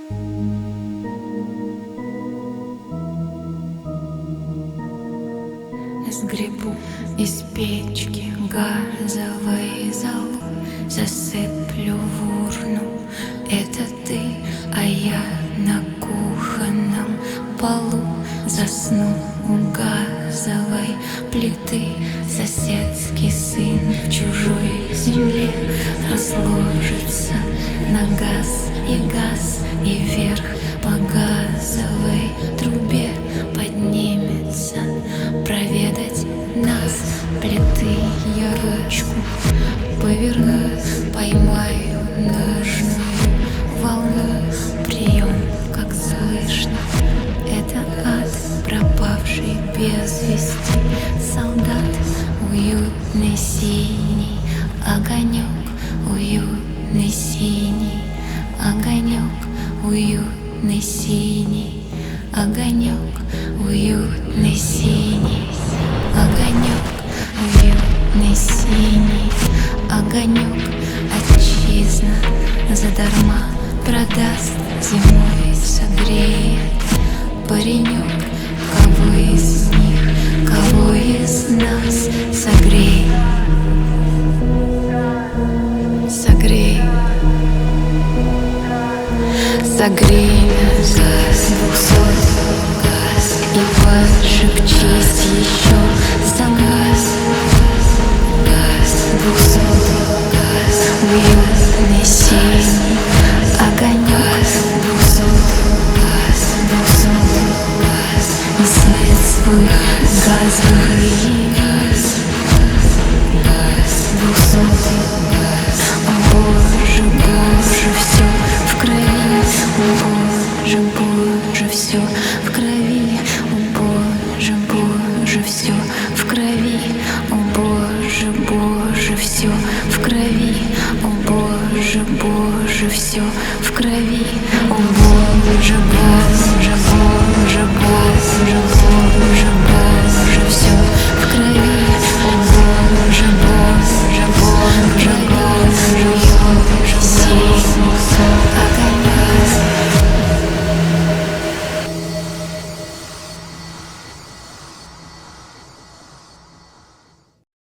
Сгребу из печки газовой золу, засыплю в урну. Это ты, а я на кухонном полу засну у газовой плиты. Соседский сын в чужой земле разложится на газ, и вверх по газовой трубе поднимется проведать нас. Плиты я ручку поверну, поймаю нужную волну. Прием, как слышно, это ад, пропавший без вести солдат. Уютный синий огонек, уютный синий огонек, уютный синий огонек, уютный синий огонек, уютный синий огонек. Отчизна задарма продаст, зимой согреет паренек. Кого из них, кого из нас согрей, согрей, согрей.